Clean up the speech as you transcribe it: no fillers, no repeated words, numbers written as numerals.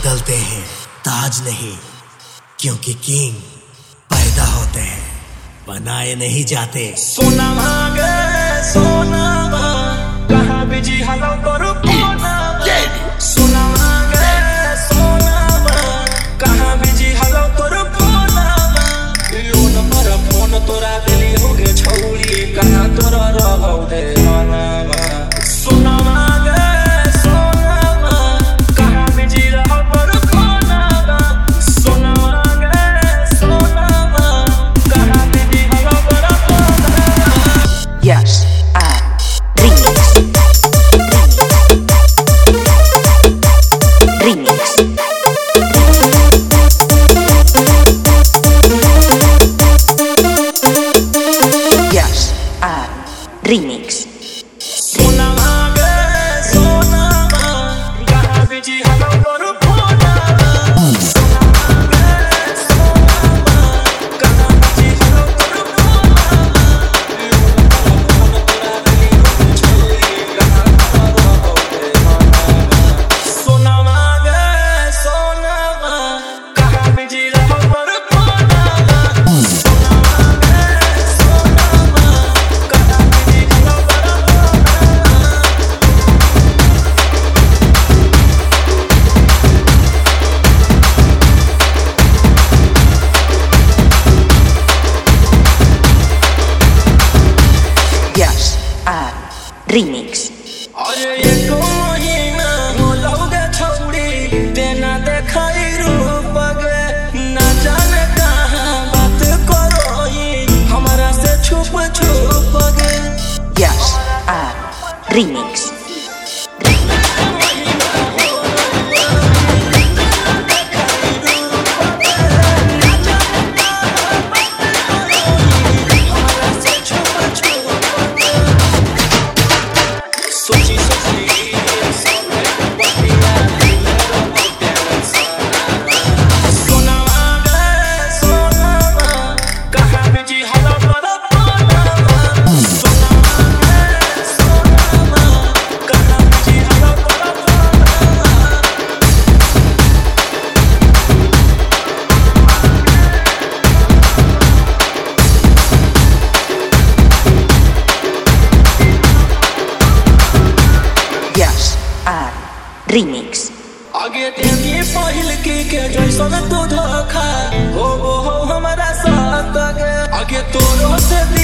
बदलते हैं ताज नहीं, क्योंकि किंग पैदा होते हैं, बनाए नहीं जाते। सोना मांगे सोना कहाँ बिजी हलो करो सोना मांगे सोना कहाँ बिजी हलो करो लोन पर फोन तोरा दिली हो गे छौरी कहाँ तोरा रहो दे सोना मांगे सोना कहाँ बिजी रहो करो सोना मांगे सोना कहाँ बिजी हलो करो। Yes, remix. Yes, remix. सोना मांगे सोना कहाँ बिजी हलो करो Remix. अरे एक महीना होलोगे छौड़ी देना देखाई रूप गे ना जाने कहाँ बात करोई हमारा से छुप छुप गे। Yes, remix. Remix. आगे तेरी पहिल की के जैसन तू धोखा हो हमारा साथ आगे तोरो से